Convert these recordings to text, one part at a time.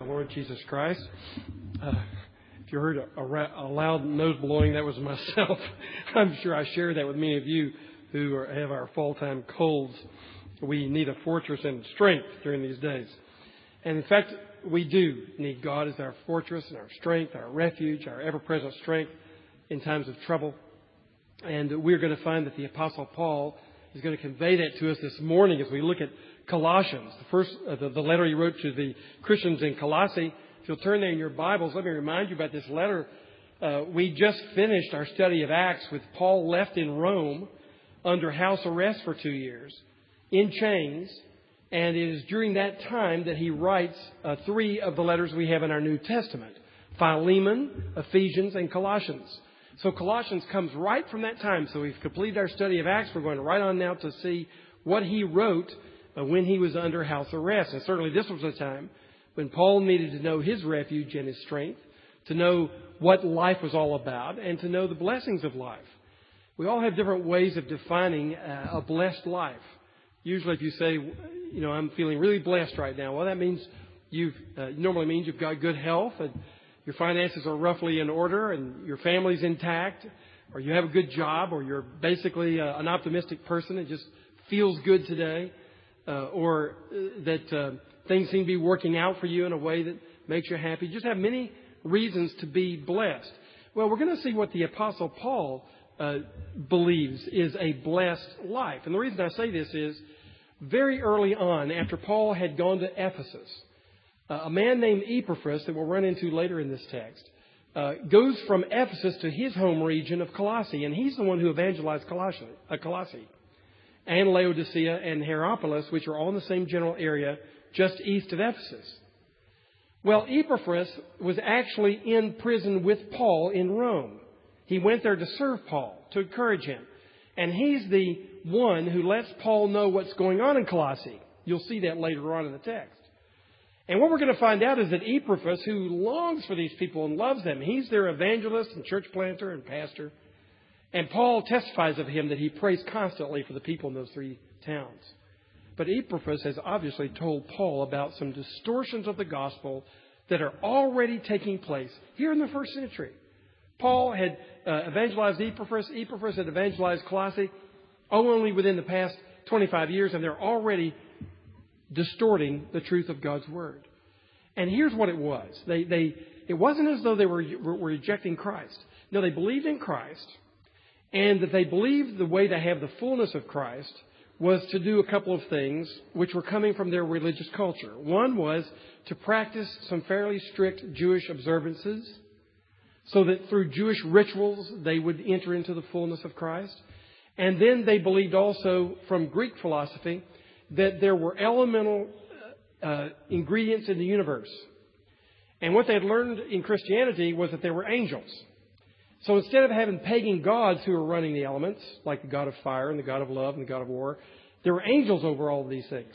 Lord Jesus Christ. If you heard a loud nose blowing, that was myself. I'm sure I share that with many of you who have our full-time colds. We need a fortress and strength during these days. And in fact, we do need God as our fortress and our strength, our refuge, our ever-present strength in times of trouble. And we're going to find that the Apostle Paul is going to convey that to us this morning as we look at Colossians, the letter he wrote to the Christians in Colossae. If you'll turn there in your Bibles, let me remind you about this letter. We just finished our study of Acts with Paul left in Rome under house arrest for 2 years, in chains. And it is during that time that he writes 3 of the letters we have in our New Testament: Philemon, Ephesians, and Colossians. So Colossians comes right from that time. So we've completed our study of Acts. We're going right on now to see what he wrote when he was under house arrest. And certainly this was a time when Paul needed to know his refuge and his strength, to know what life was all about, and to know the blessings of life. We all have different ways of defining a blessed life. Usually if you say, I'm feeling really blessed right now, well, that means normally means you've got good health and your finances are roughly in order and your family's intact, or you have a good job, or you're basically an optimistic person and just feels good today. Or that things seem to be working out for you in a way that makes you happy. You just have many reasons to be blessed. Well, we're going to see what the Apostle Paul believes is a blessed life. And the reason I say this is, very early on, after Paul had gone to Ephesus, a man named Epaphras, that we'll run into later in this text, goes from Ephesus to his home region of Colossae. And he's the one who evangelized Colossae, and Laodicea and Hierapolis, which are all in the same general area just east of Ephesus. Well, Epaphras was actually in prison with Paul in Rome. He went there to serve Paul, to encourage him. And he's the one who lets Paul know what's going on in Colossae. You'll see that later on in the text. And what we're going to find out is that Epaphras, who longs for these people and loves them, he's their evangelist and church planter and pastor. And Paul testifies of him that he prays constantly for the people in those 3 towns. But Epaphras has obviously told Paul about some distortions of the gospel that are already taking place here in the first century. Paul had evangelized Epaphras. Epaphras had evangelized Colossae only within the past 25 years, and they're already distorting the truth of God's Word. And here's what it was. It wasn't as though they were rejecting Christ. No, they believed in Christ. And that they believed the way to have the fullness of Christ was to do a couple of things which were coming from their religious culture. One was to practice some fairly strict Jewish observances, so that through Jewish rituals they would enter into the fullness of Christ. And then they believed also from Greek philosophy that there were elemental ingredients in the universe. And what they had learned in Christianity was that there were angels. So instead of having pagan gods who were running the elements, like the God of fire and the God of love and the God of war, there were angels over all of these things.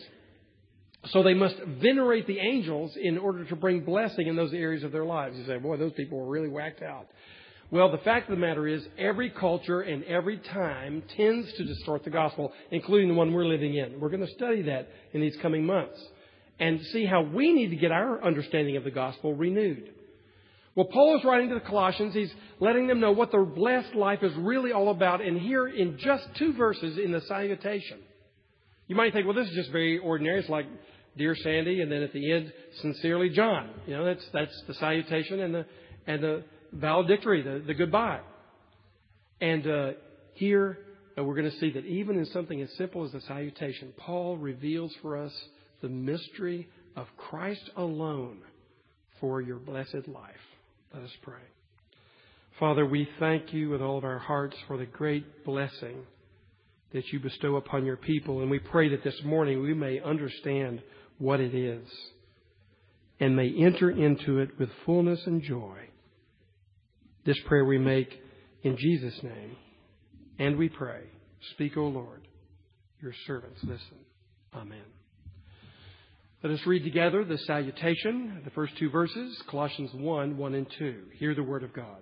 So they must venerate the angels in order to bring blessing in those areas of their lives. You say, boy, those people were really whacked out. Well, the fact of the matter is, every culture and every time tends to distort the gospel, including the one we're living in. We're going to study that in these coming months and see how we need to get our understanding of the gospel renewed. Well, Paul is writing to the Colossians. He's letting them know what their blessed life is really all about. And here in just 2 verses in the salutation, you might think, well, this is just very ordinary. It's like, Dear Sandy, and then at the end, Sincerely John. That's the salutation and the valedictory, the goodbye. And here we're going to see that even in something as simple as the salutation, Paul reveals for us the mystery of Christ alone for your blessed life. Let us pray. Father, we thank you with all of our hearts for the great blessing that you bestow upon your people. And we pray that this morning we may understand what it is and may enter into it with fullness and joy. This prayer we make in Jesus' name. And we pray, speak, O Lord, your servants listen. Amen. Let us read together the salutation, the first 2 verses, Colossians 1, 1 and 2. Hear the word of God.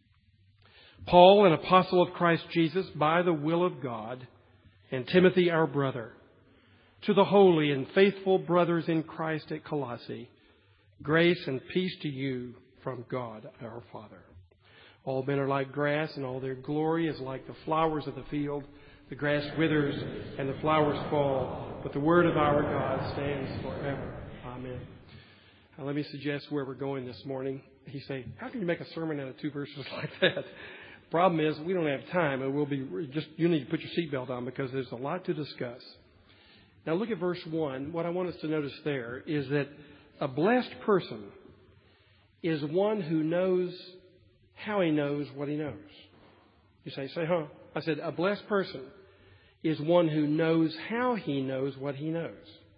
Paul, an apostle of Christ Jesus, by the will of God, and Timothy, our brother, to the holy and faithful brothers in Christ at Colossae, Grace and peace to you from God our Father. All men are like grass, and all their glory is like the flowers of the field. The grass withers and the flowers fall, but the word of our God stands forever. Amen. Now, let me suggest where we're going this morning. You say, how can you make a sermon out of 2 verses like that? Problem is, we don't have time, and you need to put your seatbelt on because there's a lot to discuss. Now look at verse 1. What I want us to notice there is that a blessed person is one who knows how he knows what he knows. You say, huh? I said, a blessed person is one who knows how he knows what he knows.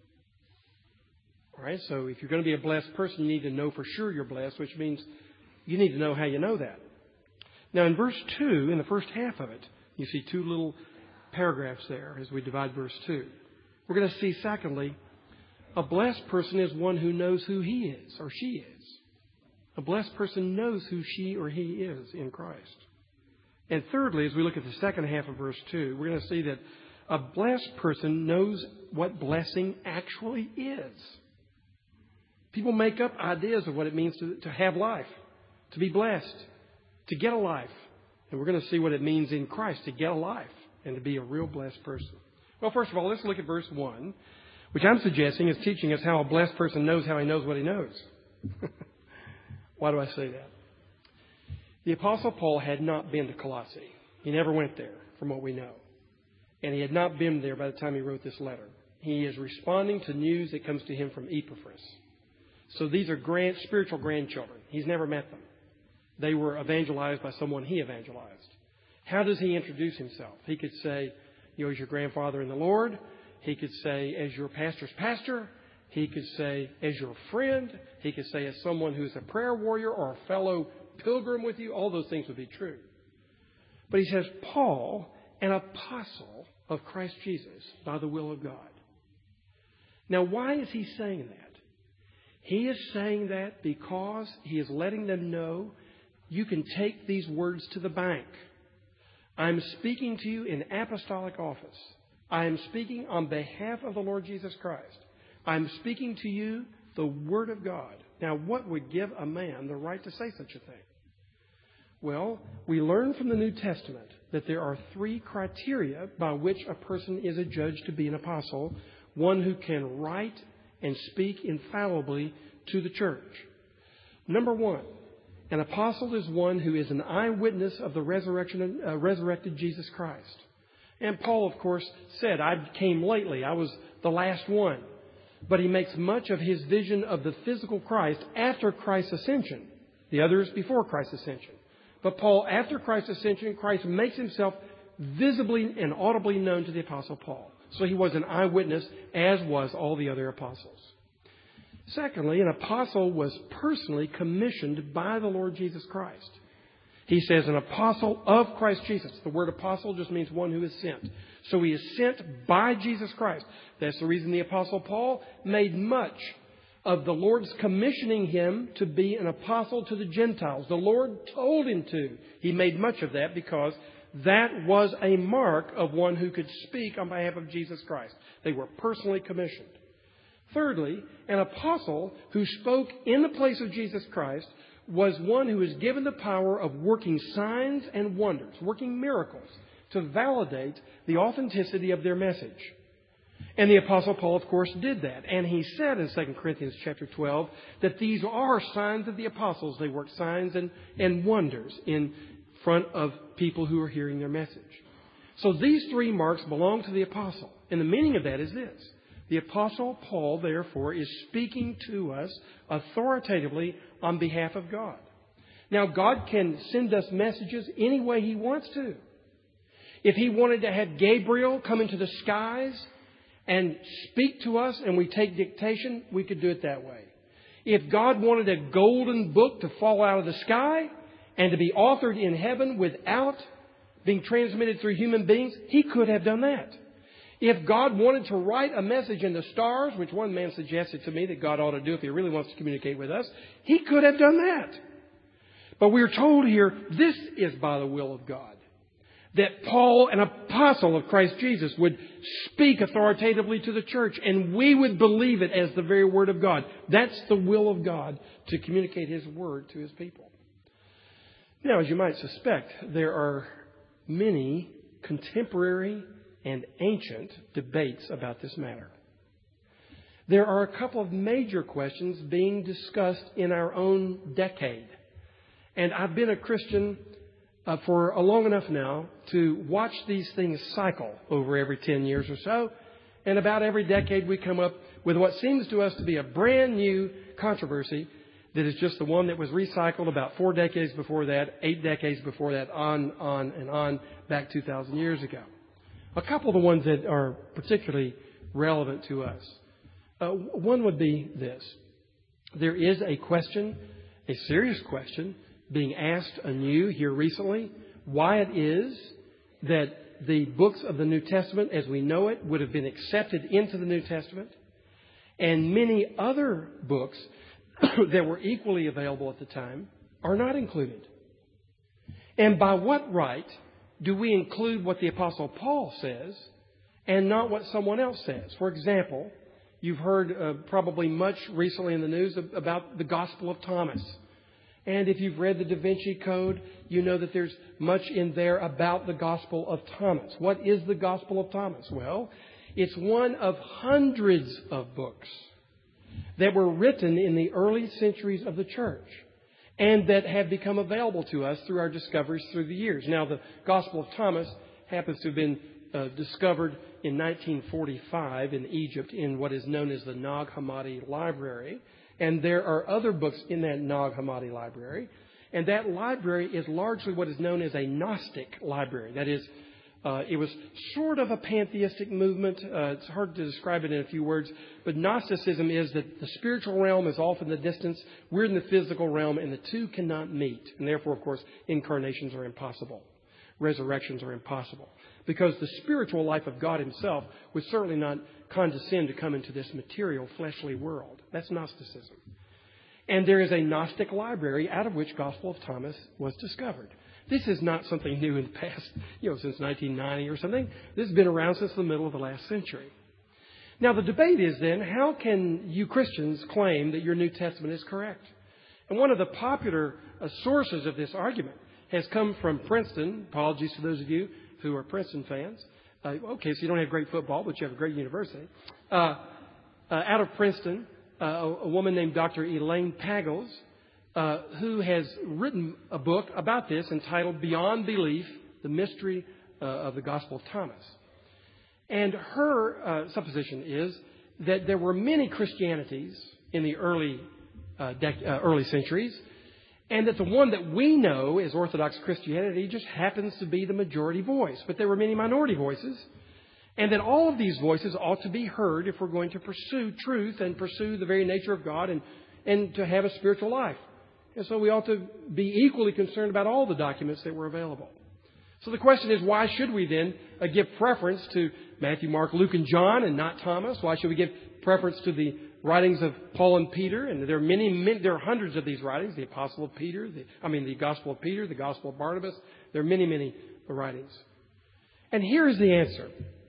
All right, so if you're going to be a blessed person, you need to know for sure you're blessed, which means you need to know how you know that. Now, in verse 2, in the first half of it, you see 2 little paragraphs there as we divide verse 2. We're going to see, secondly, a blessed person is one who knows who he is or she is. A blessed person knows who she or he is in Christ. And thirdly, as we look at the second half of verse 2, we're going to see that a blessed person knows what blessing actually is. People make up ideas of what it means to have life, to be blessed, to get a life. And we're going to see what it means in Christ to get a life and to be a real blessed person. Well, first of all, let's look at verse 1, which I'm suggesting is teaching us how a blessed person knows how he knows what he knows. Why do I say that? The Apostle Paul had not been to Colossae. He never went there, from what we know. And he had not been there by the time he wrote this letter. He is responding to news that comes to him from Epaphras. So these are spiritual grandchildren. He's never met them. They were evangelized by someone he evangelized. How does he introduce himself? He could say, as your grandfather in the Lord. He could say, as your pastor's pastor. He could say, as your friend. He could say, as someone who's a prayer warrior or a fellow pilgrim with you. All those things would be true. But he says, Paul, an apostle of Christ Jesus by the will of God. Now, why is he saying that? He is saying that because he is letting them know you can take these words to the bank. I'm speaking to you in apostolic office. I am speaking on behalf of the Lord Jesus Christ. I'm speaking to you the Word of God. Now, what would give a man the right to say such a thing? Well, we learn from the New Testament that there are 3 criteria by which a person is adjudged to be an apostle, one who can write and speak infallibly to the church. Number 1, an apostle is one who is an eyewitness of the resurrected Jesus Christ. And Paul, of course, said, I came lately. I was the last one. But he makes much of his vision of the physical Christ after Christ's ascension. The other is before Christ's ascension. But Paul, after Christ's ascension, Christ makes himself visibly and audibly known to the Apostle Paul. So he was an eyewitness, as was all the other apostles. Secondly, an apostle was personally commissioned by the Lord Jesus Christ. He says an apostle of Christ Jesus. The word apostle just means one who is sent. So he is sent by Jesus Christ. That's the reason the Apostle Paul made much of the Lord's commissioning him to be an apostle to the Gentiles. The Lord told him to. He made much of that because that was a mark of one who could speak on behalf of Jesus Christ. They were personally commissioned. Thirdly, an apostle who spoke in the place of Jesus Christ was one who was given the power of working signs and wonders, working miracles to validate the authenticity of their message. And the Apostle Paul, of course, did that. And he said in 2 Corinthians chapter 12 that these are signs of the apostles. They work signs and wonders in front of people who are hearing their message. So these 3 marks belong to the apostle. And the meaning of that is this. The Apostle Paul, therefore, is speaking to us authoritatively on behalf of God. Now, God can send us messages any way He wants to. If He wanted to have Gabriel come into the skies and speak to us and we take dictation, we could do it that way. If God wanted a golden book to fall out of the sky and to be authored in heaven without being transmitted through human beings, He could have done that. If God wanted to write a message in the stars, which one man suggested to me that God ought to do if He really wants to communicate with us, He could have done that. But we're told here, this is by the will of God. that Paul, an apostle of Christ Jesus, would speak authoritatively to the church, and we would believe it as the very Word of God. That's the will of God, to communicate His Word to His people. Now, as you might suspect, there are many contemporary and ancient debates about this matter. There are a couple of major questions being discussed in our own decade. And I've been a Christian for long enough now to watch these things cycle over every 10 years or so. And about every decade we come up with what seems to us to be a brand new controversy that is just the one that was recycled about 4 decades before that, 8 decades before that, on and on, back 2,000 years ago. A couple of the ones that are particularly relevant to us. One would be this. There is a question, a serious question, being asked anew here recently, why it is that the books of the New Testament as we know it would have been accepted into the New Testament, and many other books that were equally available at the time are not included. And by what right do we include what the Apostle Paul says and not what someone else says? For example, you've heard probably much recently in the news about the Gospel of Thomas. And if you've read the Da Vinci Code, you know that there's much in there about the Gospel of Thomas. What is the Gospel of Thomas? Well, it's one of hundreds of books that were written in the early centuries of the church and that have become available to us through our discoveries through the years. Now, the Gospel of Thomas happens to have been discovered in 1945 in Egypt in what is known as the Nag Hammadi Library. And there are other books in that Nag Hammadi library. And that library is largely what is known as a Gnostic library. That is, it was sort of a pantheistic movement. It's hard to describe it in a few words. But Gnosticism is that the spiritual realm is off in the distance. We're in the physical realm, and the two cannot meet. And therefore, of course, incarnations are impossible. Resurrections are impossible. Because the spiritual life of God Himself would certainly not condescend to come into this material, fleshly world. That's Gnosticism. And there is a Gnostic library out of which Gospel of Thomas was discovered. This is not something new in the past, since 1990 or something. This has been around since the middle of the last century. Now, the debate is then, how can you Christians claim that your New Testament is correct? And one of the popular sources of this argument has come from Princeton. Apologies to those of you who are Princeton fans. Okay, so you don't have great football, but you have a great university. Out of Princeton, a woman named Dr. Elaine Pagels, who has written a book about this entitled Beyond Belief, The Mystery of the Gospel of Thomas. And her supposition is that there were many Christianities in the early centuries, and that the one that we know as Orthodox Christianity just happens to be the majority voice. But there were many minority voices. And that all of these voices ought to be heard if we're going to pursue truth and pursue the very nature of God and to have a spiritual life. And so we ought to be equally concerned about all the documents that were available. So the question is, why should we then give preference to Matthew, Mark, Luke, and John and not Thomas? Why should we give preference to the writings of Paul and Peter? And there are there are hundreds of these writings. The Apostle of Peter, the Gospel of Peter, the Gospel of Barnabas. There are many, many writings. And here is the answer.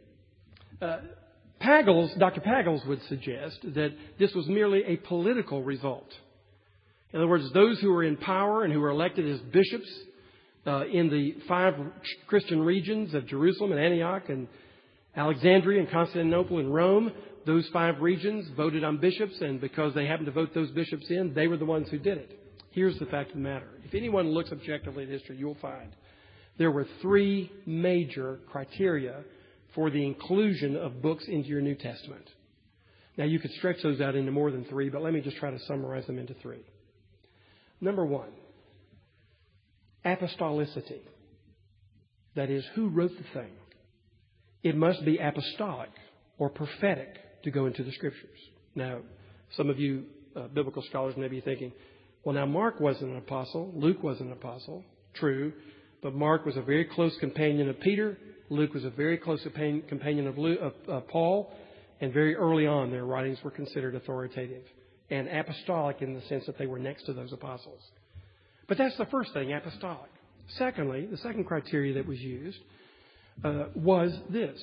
Dr. Pagels would suggest that this was merely a political result. In other words, those who were in power and who were elected as bishops in the 5 Christian regions of Jerusalem and Antioch and Alexandria and Constantinople and Rome, those 5 regions voted on bishops, and because they happened to vote those bishops in, they were the ones who did it. Here's the fact of the matter. If anyone looks objectively at history, you'll find there were 3 major criteria for the inclusion of books into your New Testament. Now, you could stretch those out into more than 3, but let me just try to summarize them into 3. Number 1, apostolicity. That is, who wrote the thing? It must be apostolic or prophetic to go into the Scriptures. Now, some of you biblical scholars may be thinking, well, now Mark wasn't an apostle. Luke wasn't an apostle. True. But Mark was a very close companion of Peter. Luke was a very close companion of Paul. And very early on, their writings were considered authoritative and apostolic in the sense that they were next to those apostles. But that's the first thing, apostolic. Secondly, the second criteria that was used was this.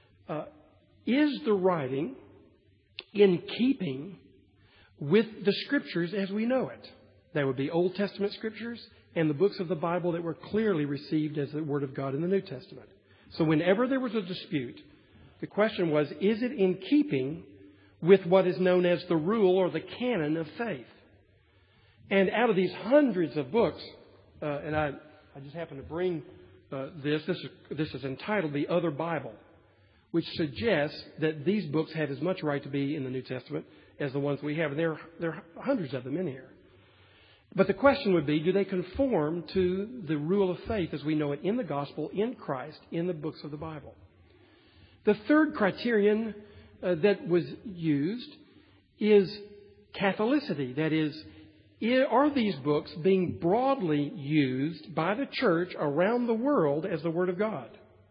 Is the writing in keeping with the Scriptures as we know it? That would be Old Testament Scriptures and the books of the Bible that were clearly received as the Word of God in the New Testament. So whenever there was a dispute, the question was, is it in keeping with what is known as the rule or the canon of faith? And out of these hundreds of books, and I just happen to bring this is entitled The Other Bible, which suggests that these books have as much right to be in the New Testament as the ones we have. And there are hundreds of them in here. But the question would be, do they conform to the rule of faith as we know it in the gospel, in Christ, in the books of the Bible? The third criterion that was used is Catholicity. That is, are these books being broadly used by the church around the world as the Word of God?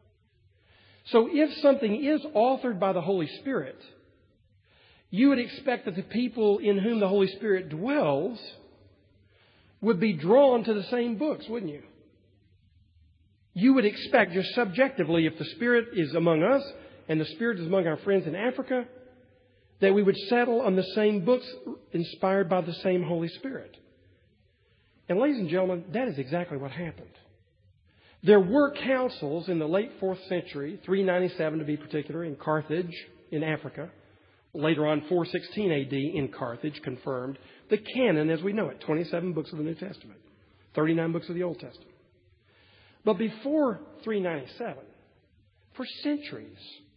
So if something is authored by the Holy Spirit, you would expect that the people in whom the Holy Spirit dwells would be drawn to the same books, wouldn't you? You would expect, just subjectively, if the Spirit is among us and the Spirit is among our friends in Africa, that we would settle on the same books inspired by the same Holy Spirit. And ladies and gentlemen, that is exactly what happened. There were councils in the late 4th century, 397 to be particular, in Carthage, in Africa. Later on, 416 AD in Carthage confirmed the canon as we know it, 27 books of the New Testament, 39 books of the Old Testament. But before 397, for centuries,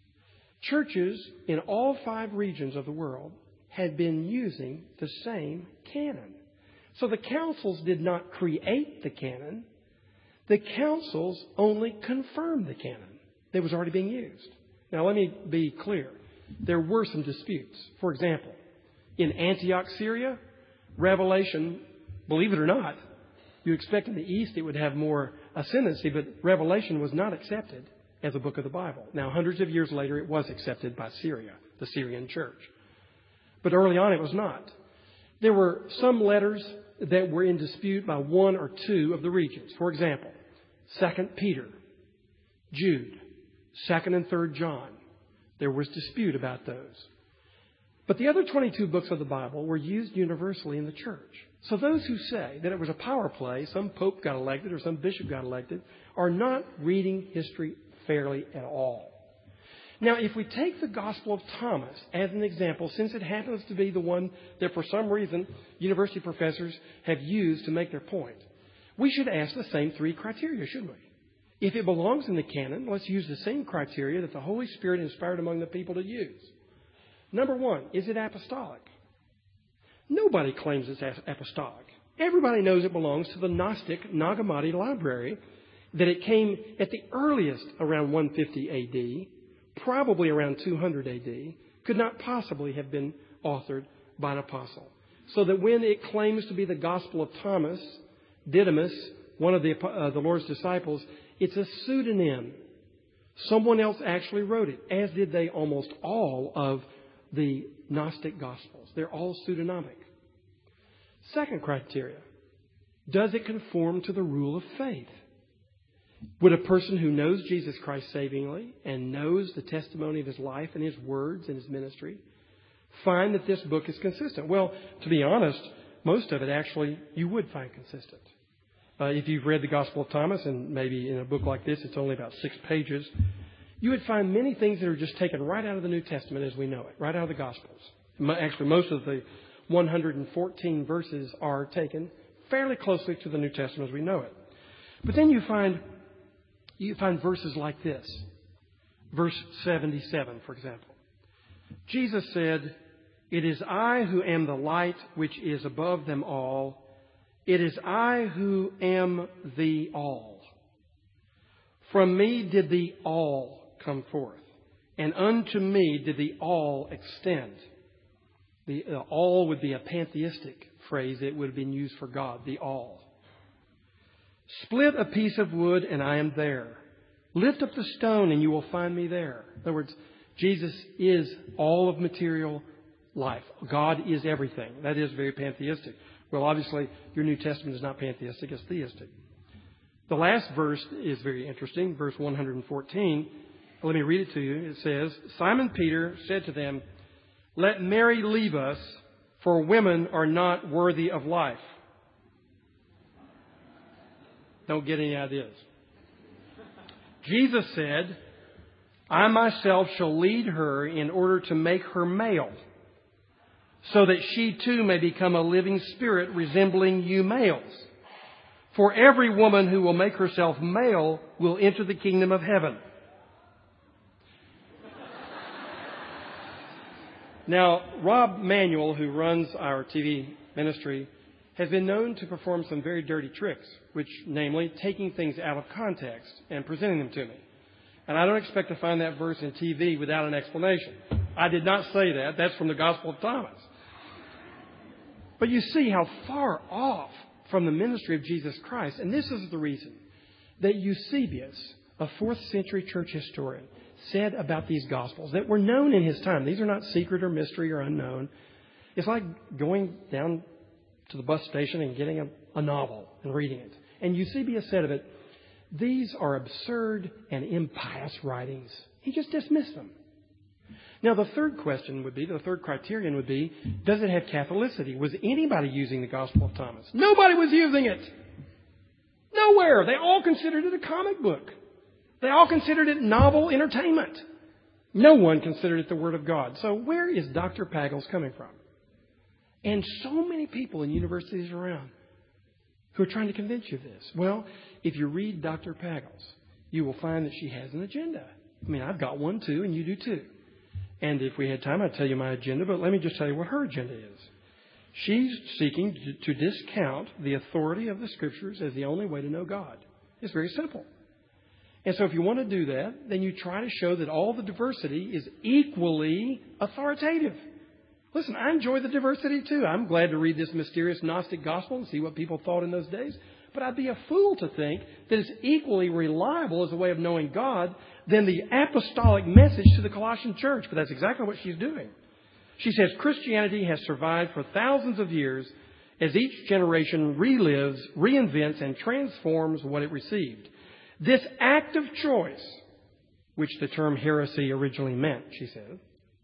churches in all 5 regions of the world had been using the same canon. So the councils did not create the canon. The councils only confirmed the canon that was already being used. Now, let me be clear. There were some disputes. For example, in Antioch, Syria, Revelation, believe it or not, you expect in the East it would have more ascendancy, but Revelation was not accepted as a book of the Bible. Now, hundreds of years later, it was accepted by Syria, the Syrian church. But early on, it was not. There were some letters that were in dispute by 1 or 2 of the regions. For example, 2 Peter, Jude, 2nd and 3rd John. There was dispute about those. But the other 22 books of the Bible were used universally in the church. So those who say that it was a power play, some pope got elected or some bishop got elected, are not reading history fairly at all. Now, if we take the Gospel of Thomas as an example, since it happens to be the one that for some reason university professors have used to make their point, we should ask the same 3 criteria, shouldn't we? If it belongs in the canon, let's use the same criteria that the Holy Spirit inspired among the people to use. Number 1, is it apostolic? Nobody claims it's apostolic. Everybody knows it belongs to the Gnostic Nag Hammadi library, that it came at the earliest around 150 A.D., probably around 200 A.D., could not possibly have been authored by an apostle. So that when it claims to be the Gospel of Thomas, Didymus, one of the Lord's disciples, it's a pseudonym. Someone else actually wrote it, as did they almost all of the Gnostic Gospels. They're all pseudonymic. Second criteria, does it conform to the rule of faith? Would a person who knows Jesus Christ savingly and knows the testimony of His life and His words and His ministry find that this book is consistent? Well, to be honest, most of it actually you would find consistent. If you've read the Gospel of Thomas, and maybe in a book like this it's only about 6 pages, you would find many things that are just taken right out of the New Testament as we know it, right out of the Gospels. Actually, most of the 114 verses are taken fairly closely to the New Testament as we know it. But then you find verses like this. Verse 77, for example. Jesus said, "It is I who am the light which is above them all. It is I who am the all. From me did the all come forth, and unto me did the all extend." The all would be a pantheistic phrase. It would have been used for God, the all. "Split a piece of wood, and I am there. Lift up the stone, and you will find me there." In other words, Jesus is all of material life. God is everything. That is very pantheistic. Well, obviously, your New Testament is not pantheistic, it's theistic. The last verse is very interesting, verse 114. Let me read it to you. It says, Simon Peter said to them, "Let Mary leave us, for women are not worthy of life." Don't get any ideas. Jesus said, "I myself shall lead her in order to make her male, so that she too may become a living spirit resembling you males. For every woman who will make herself male will enter the kingdom of heaven." Now, Rob Manuel, who runs our TV ministry, has been known to perform some very dirty tricks, which, namely, taking things out of context and presenting them to me. And I don't expect to find that verse in TV without an explanation. I did not say that. That's from the Gospel of Thomas. But you see how far off from the ministry of Jesus Christ. And this is the reason that Eusebius, a 4th century church historian, said about these Gospels that were known in his time. These are not secret or mystery or unknown. It's like going down to the bus station and getting a novel and reading it. And Eusebius said of it, "These are absurd and impious writings." He just dismissed them. Now, the third question would be, the third criterion would be, does it have Catholicity? Was anybody using the Gospel of Thomas? Nobody was using it. Nowhere. They all considered it a comic book. They all considered it novel entertainment. No one considered it the Word of God. So where is Dr. Pagels coming from? And so many people in universities around who are trying to convince you of this. Well, if you read Dr. Pagels, you will find that she has an agenda. I mean, I've got one too, and you do too. And if we had time, I'd tell you my agenda, but let me just tell you what her agenda is. She's seeking to discount the authority of the Scriptures as the only way to know God. It's very simple. And so if you want to do that, then you try to show that all the diversity is equally authoritative. Listen, I enjoy the diversity too. I'm glad to read this mysterious Gnostic gospel and see what people thought in those days. But I'd be a fool to think that it's equally reliable as a way of knowing God than the apostolic message to the Colossian church. But that's exactly what she's doing. She says Christianity has survived for thousands of years as each generation relives, reinvents, and transforms what it received. This act of choice, which the term heresy originally meant, she said,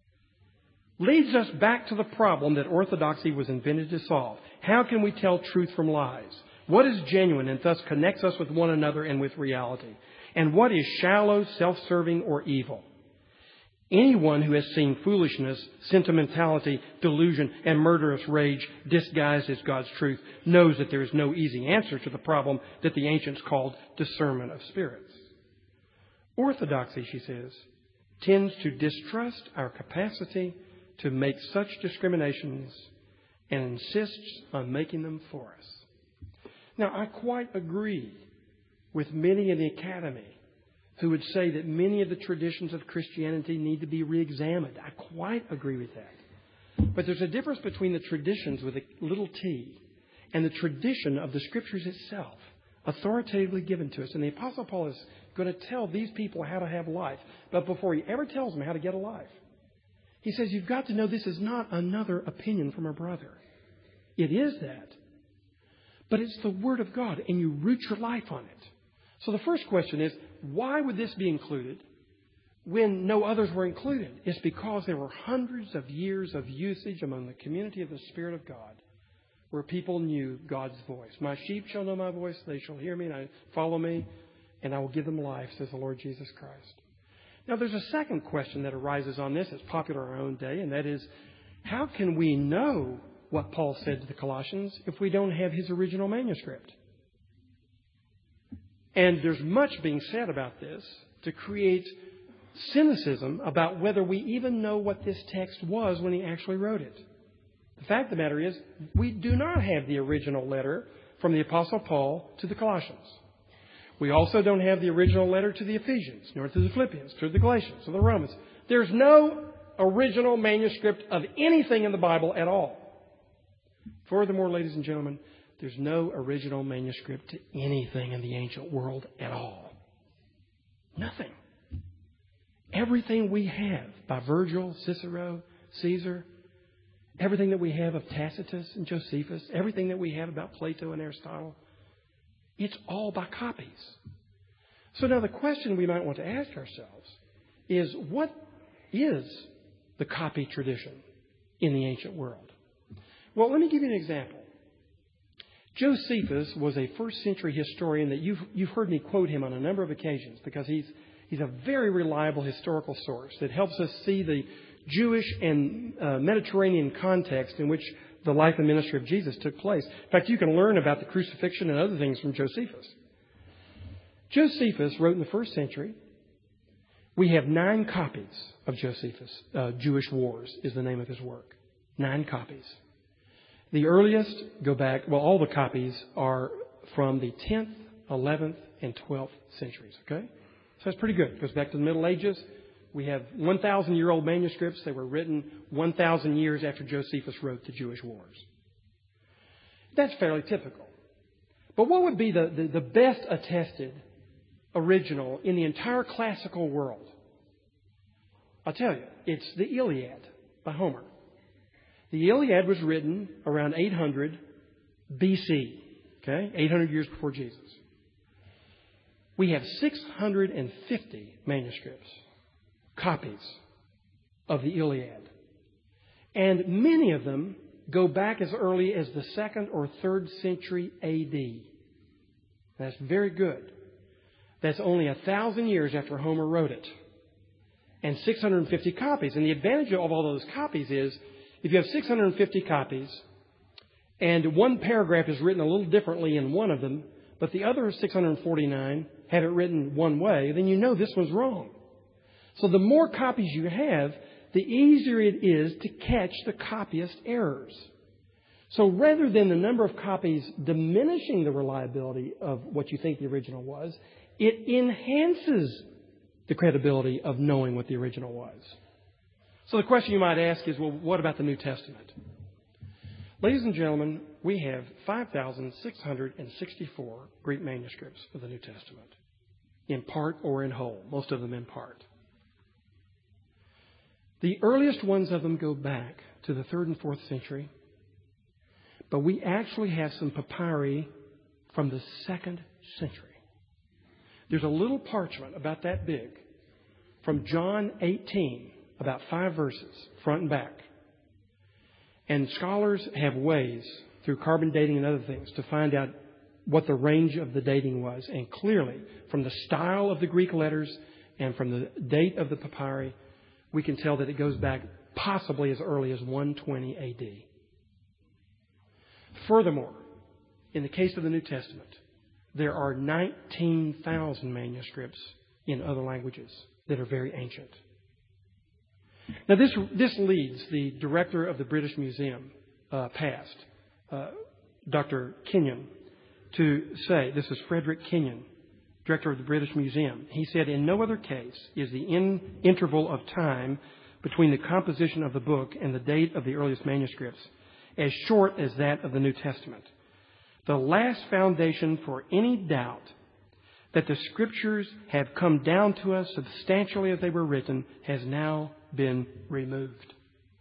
leads us back to the problem that orthodoxy was invented to solve. How can we tell truth from lies? What is genuine and thus connects us with one another and with reality? And what is shallow, self-serving, or evil? Anyone who has seen foolishness, sentimentality, delusion, and murderous rage disguised as God's truth knows that there is no easy answer to the problem that the ancients called discernment of spirits. Orthodoxy, she says, tends to distrust our capacity to make such discriminations and insists on making them for us. Now, I quite agree with many in the academy who would say that many of the traditions of Christianity need to be reexamined. I quite agree with that. But there's a difference between the traditions with a little t and the tradition of the Scriptures itself, authoritatively given to us. And the Apostle Paul is going to tell these people how to have life. But before he ever tells them how to get a life, he says, you've got to know this is not another opinion from a brother. It is that. But it's the Word of God, and you root your life on it. So the first question is, why would this be included when no others were included? It's because there were hundreds of years of usage among the community of the Spirit of God where people knew God's voice. My sheep shall know my voice, they shall hear me, and I follow me, and I will give them life, says the Lord Jesus Christ. Now, there's a second question that arises on this. It's popular in our own day, and that is, how can we know what Paul said to the Colossians if we don't have his original manuscript? And there's much being said about this to create cynicism about whether we even know what this text was when he actually wrote it. The fact of the matter is, we do not have the original letter from the Apostle Paul to the Colossians. We also don't have the original letter to the Ephesians, nor to the Philippians, to the Galatians, or the Romans. There's no original manuscript of anything in the Bible at all. Furthermore, ladies and gentlemen, there's no original manuscript to anything in the ancient world at all. Nothing. Everything we have by Virgil, Cicero, Caesar, everything that we have of Tacitus and Josephus, everything that we have about Plato and Aristotle, It's all by copies. So now the question we might want to ask ourselves is, what is the copy tradition in the ancient world? Well, let me give you an example. Josephus was a first-century historian that you've heard me quote him on a number of occasions because he's a very reliable historical source that helps us see the Jewish and Mediterranean context in which the life and ministry of Jesus took place. In fact, you can learn about the crucifixion and other things from Josephus. Josephus wrote in the first century. We have 9 copies of Josephus. Jewish Wars is the name of his work. 9 copies. The earliest go back, well, all the copies are from the 10th, 11th, and 12th centuries, okay? So that's pretty good. It goes back to the Middle Ages. We have 1,000-year-old manuscripts that were written 1,000 years after Josephus wrote the Jewish Wars. That's fairly typical. But what would be the best attested original in the entire classical world? I'll tell you, it's the Iliad by Homer. The Iliad was written around 800 BC, okay? 800 years before Jesus. We have 650 manuscripts, copies of the Iliad. And many of them go back as early as the 2nd or 3rd century A.D. That's very good. That's only 1,000 years after Homer wrote it. And 650 copies. And the advantage of all those copies is, if you have 650 copies, and one paragraph is written a little differently in one of them, but the other 649 have it written one way, then you know this one's wrong. So the more copies you have, the easier it is to catch the copyist errors. So rather than the number of copies diminishing the reliability of what you think the original was, it enhances the credibility of knowing what the original was. So the question you might ask is, well, what about the New Testament? Ladies and gentlemen, we have 5,664 Greek manuscripts of the New Testament, in part or in whole, most of them in part. The earliest ones of them go back to the 3rd and 4th century, but we actually have some papyri from the 2nd century. There's a little parchment about that big from John 18, about 5 verses, front and back. And scholars have ways, through carbon dating and other things, to find out what the range of the dating was. And clearly, from the style of the Greek letters and from the date of the papyri, we can tell that it goes back possibly as early as 120 A.D. Furthermore, in the case of the New Testament, there are 19,000 manuscripts in other languages that are very ancient. Now, this leads the director of the British Museum, past, Dr. Kenyon, to say, this is Frederick Kenyon, director of the British Museum. He said, in no other case is the interval of time between the composition of the book and the date of the earliest manuscripts as short as that of the New Testament. The last foundation for any doubt that the Scriptures have come down to us substantially as they were written has now been removed.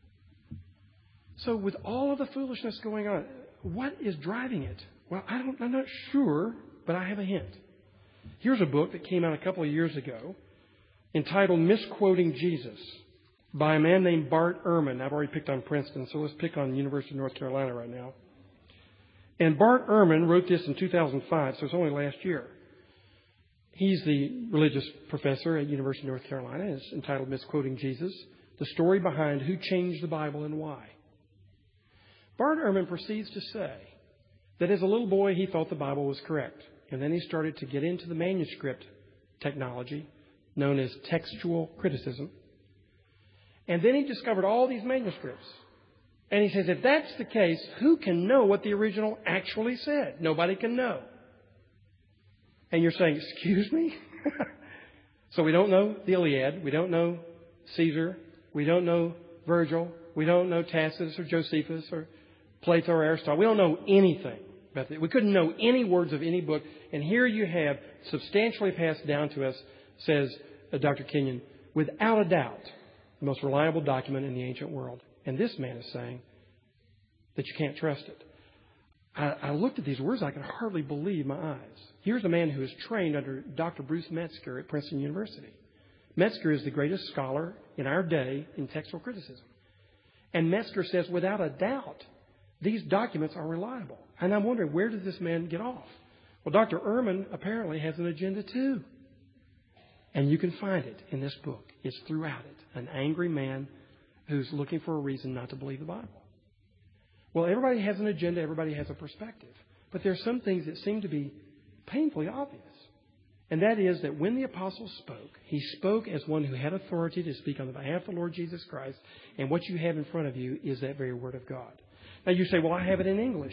So with all of the foolishness going on, what is driving it? Well, I'm not sure, but I have a hint. Here's a book that came out a couple of years ago entitled Misquoting Jesus by a man named Bart Ehrman. I've already picked on Princeton, so let's pick on the University of North Carolina right now. And Bart Ehrman wrote this in 2005, so it's only last year. He's the religious professor at University of North Carolina. It's entitled Misquoting Jesus, the story behind who changed the Bible and why. Bart Ehrman proceeds to say that as a little boy he thought the Bible was correct. And then he started to get into the manuscript technology known as textual criticism. And then he discovered all these manuscripts. And he says, if that's the case, who can know what the original actually said? Nobody can know. And you're saying, excuse me? So we don't know the Iliad. We don't know Caesar. We don't know Virgil. We don't know Tacitus or Josephus or Plato or Aristotle. We don't know anything about that. We couldn't know any words of any book. And here you have, substantially passed down to us, says Dr. Kenyon, without a doubt, the most reliable document in the ancient world. And this man is saying that you can't trust it. I looked at these words. I could hardly believe my eyes. Here's a man who is trained under Dr. Bruce Metzger at Princeton University. Metzger is the greatest scholar in our day in textual criticism. And Metzger says, without a doubt, these documents are reliable. And I'm wondering, where does this man get off? Well, Dr. Ehrman apparently has an agenda too. And you can find it in this book. It's throughout it. An angry man who's looking for a reason not to believe the Bible. Well, everybody has an agenda. Everybody has a perspective. But there are some things that seem to be painfully obvious. And that is that when the apostle spoke, he spoke as one who had authority to speak on the behalf of the Lord Jesus Christ. And what you have in front of you is that very Word of God. Now you say, well, I have it in English.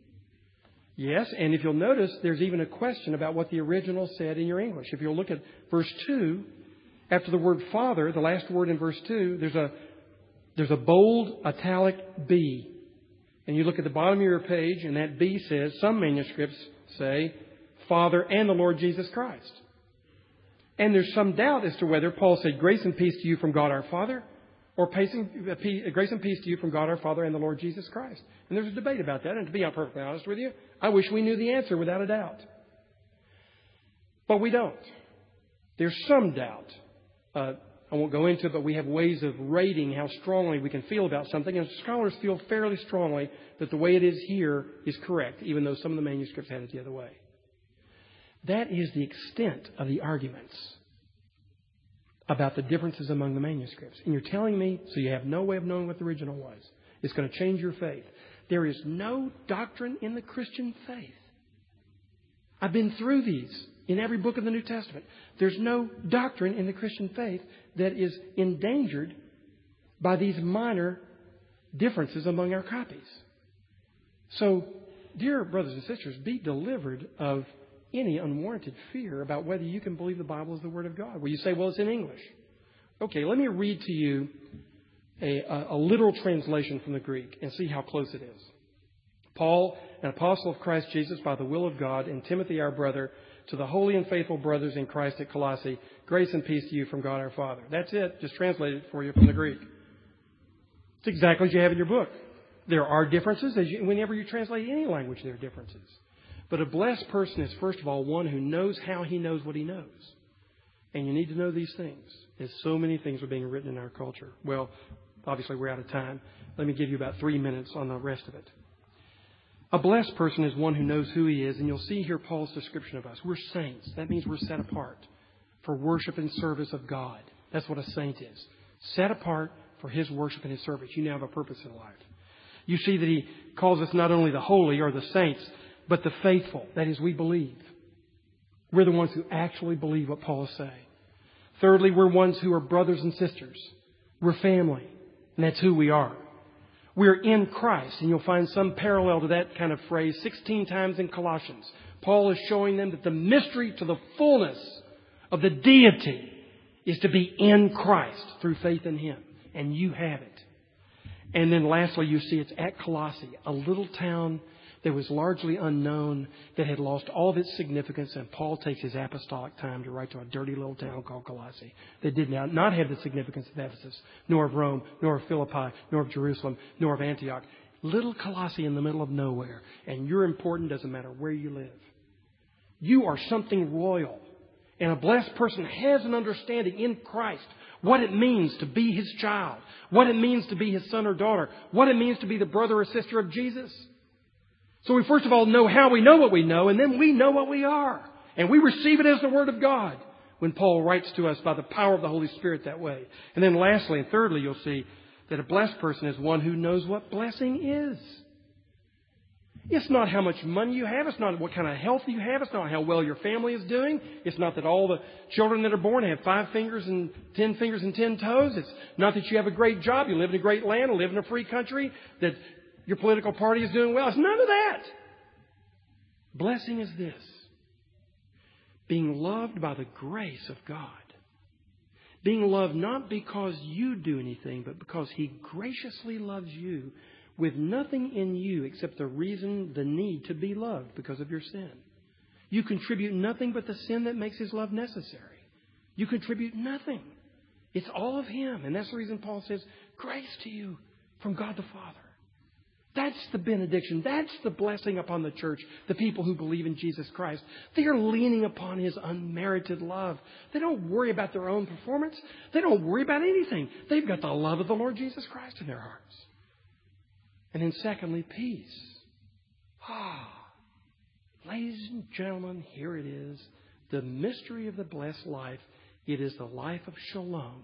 Yes, and if you'll notice, there's even a question about what the original said in your English. If you'll look at verse 2, after the word Father, the last word in verse 2, there's a bold italic B. And you look at the bottom of your page, and that B says, some manuscripts say, Father and the Lord Jesus Christ. And there's some doubt as to whether Paul said, grace and peace to you from God our Father, or grace and peace to you from God our Father and the Lord Jesus Christ. And there's a debate about that. And to be perfectly honest with you, I wish we knew the answer without a doubt. But we don't. There's some doubt. I won't go into it, but we have ways of rating how strongly we can feel about something. And scholars feel fairly strongly that the way it is here is correct, even though some of the manuscripts had it the other way. That is the extent of the arguments about the differences among the manuscripts. And you're telling me, so you have no way of knowing what the original was. It's going to change your faith. There is no doctrine in the Christian faith. I've been through these in every book of the New Testament. There's no doctrine in the Christian faith that is endangered by these minor differences among our copies. So, dear brothers and sisters, be delivered of any unwarranted fear about whether you can believe the Bible is the Word of God. Well, you say, well, it's in English. Okay, let me read to you a literal translation from the Greek and see how close it is. Paul, an apostle of Christ Jesus by the will of God, and Timothy, our brother, to the holy and faithful brothers in Christ at Colossae, grace and peace to you from God our Father. That's it. Just translated for you from the Greek. It's exactly as you have in your book. There are differences. Whenever you translate any language, there are differences. But a blessed person is, first of all, one who knows how he knows what he knows. And you need to know these things, as so many things are being written in our culture. Well, obviously we're out of time. Let me give you about 3 minutes on the rest of it. A blessed person is one who knows who he is, and you'll see here Paul's description of us. We're saints. That means we're set apart for worship and service of God. That's what a saint is. Set apart for his worship and his service. You now have a purpose in life. You see that he calls us not only the holy or the saints, but the faithful. That is, we believe. We're the ones who actually believe what Paul is saying. Thirdly, we're ones who are brothers and sisters. We're family, and that's who we are. We're in Christ, and you'll find some parallel to that kind of phrase 16 times in Colossians. Paul is showing them that the mystery to the fullness of the deity is to be in Christ through faith in Him. And you have it. And then lastly, you see it's at Colossae, a little town that was largely unknown, that had lost all of its significance, and Paul takes his apostolic time to write to a dirty little town called Colossae that did not have the significance of Ephesus, nor of Rome, nor of Philippi, nor of Jerusalem, nor of Antioch. Little Colossae in the middle of nowhere, and you're important doesn't matter where you live. You are something royal, and a blessed person has an understanding in Christ what it means to be His child, what it means to be His son or daughter, what it means to be the brother or sister of Jesus. So we first of all know how we know what we know, and then we know what we are. And we receive it as the Word of God when Paul writes to us by the power of the Holy Spirit that way. And then lastly and thirdly, you'll see that a blessed person is one who knows what blessing is. It's not how much money you have. It's not what kind of health you have. It's not how well your family is doing. It's not that all the children that are born have 5 fingers and 10 fingers and 10 toes. It's not that you have a great job, you live in a great land, or live in a free country, that your political party is doing well. It's none of that. Blessing is this: being loved by the grace of God. Being loved not because you do anything, but because He graciously loves you with nothing in you except the reason, the need to be loved because of your sin. You contribute nothing but the sin that makes His love necessary. You contribute nothing. It's all of Him. And that's the reason Paul says, grace to you from God the Father. That's the benediction. That's the blessing upon the church, the people who believe in Jesus Christ. They are leaning upon His unmerited love. They don't worry about their own performance. They don't worry about anything. They've got the love of the Lord Jesus Christ in their hearts. And then secondly, peace. Ladies and gentlemen, here it is. The mystery of the blessed life. It is the life of shalom.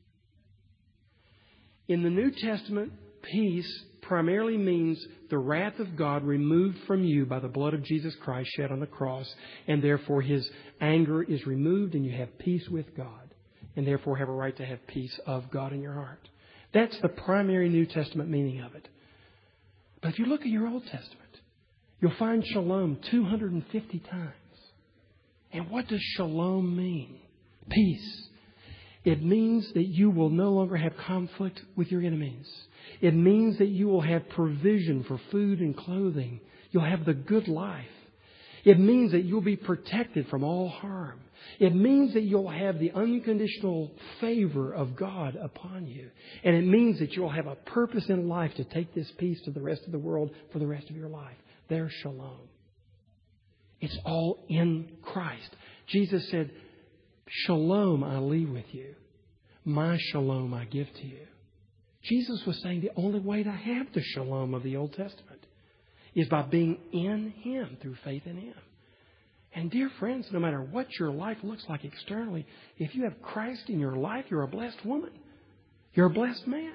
In the New Testament, peace primarily means the wrath of God removed from you by the blood of Jesus Christ shed on the cross, and therefore His anger is removed and you have peace with God, and therefore have a right to have peace of God in your heart. That's the primary New Testament meaning of it. But if you look at your Old Testament, you'll find shalom 250 times. And what does shalom mean? Peace. It means that you will no longer have conflict with your enemies. It means that you will have provision for food and clothing. You'll have the good life. It means that you'll be protected from all harm. It means that you'll have the unconditional favor of God upon you. And it means that you'll have a purpose in life to take this peace to the rest of the world for the rest of your life. There's shalom. It's all in Christ. Jesus said, "Shalom I leave with you. My shalom I give to you." Jesus was saying the only way to have the shalom of the Old Testament is by being in Him, through faith in Him. And dear friends, no matter what your life looks like externally, if you have Christ in your life, you're a blessed woman. You're a blessed man.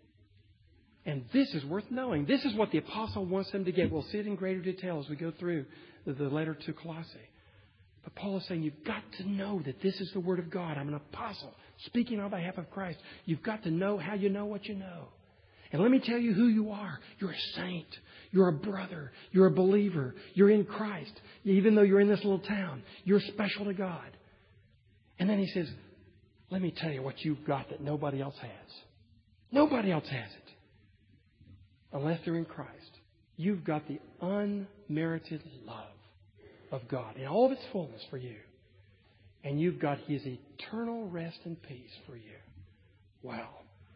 And this is worth knowing. This is what the apostle wants them to get. We'll see it in greater detail as we go through the letter to Colossae. But Paul is saying you've got to know that this is the Word of God. I'm an apostle speaking on behalf of Christ. You've got to know how you know what you know. And let me tell you who you are. You're a saint. You're a brother. You're a believer. You're in Christ. Even though you're in this little town, you're special to God. And then he says, let me tell you what you've got that nobody else has. Nobody else has it. Unless they're in Christ. You've got the unmerited love of God in all of its fullness for you. And you've got His eternal rest and peace for you. Wow.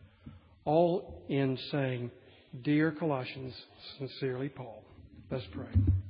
All in saying, "Dear Colossians, sincerely Paul." Let's pray.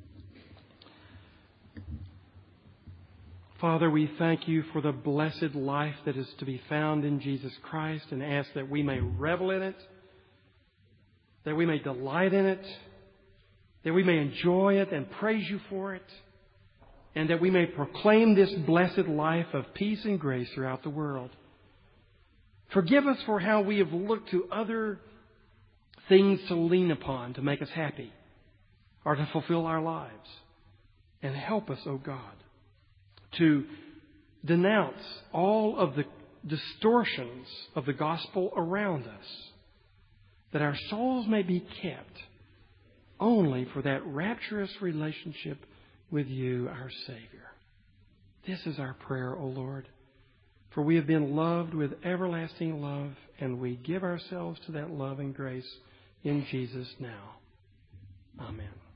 Father, we thank You for the blessed life that is to be found in Jesus Christ, and ask that we may revel in it, that we may delight in it, that we may enjoy it and praise You for it, and that we may proclaim this blessed life of peace and grace throughout the world. Forgive us for how we have looked to other things to lean upon to make us happy or to fulfill our lives. And help us, O God, to denounce all of the distortions of the gospel around us, that our souls may be kept only for that rapturous relationship with You, our Savior. This is our prayer, O Lord. For we have been loved with everlasting love, and we give ourselves to that love and grace in Jesus now. Amen.